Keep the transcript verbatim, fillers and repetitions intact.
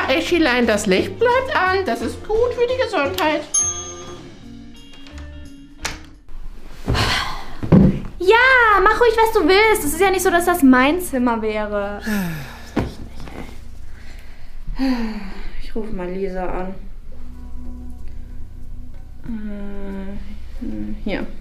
Eschilein, das Licht bleibt an. Das ist gut für die Gesundheit. Ja, mach ruhig, was du willst. Es ist ja nicht so, dass das mein Zimmer wäre. Ich rufe mal Lisa an. Äh, hier.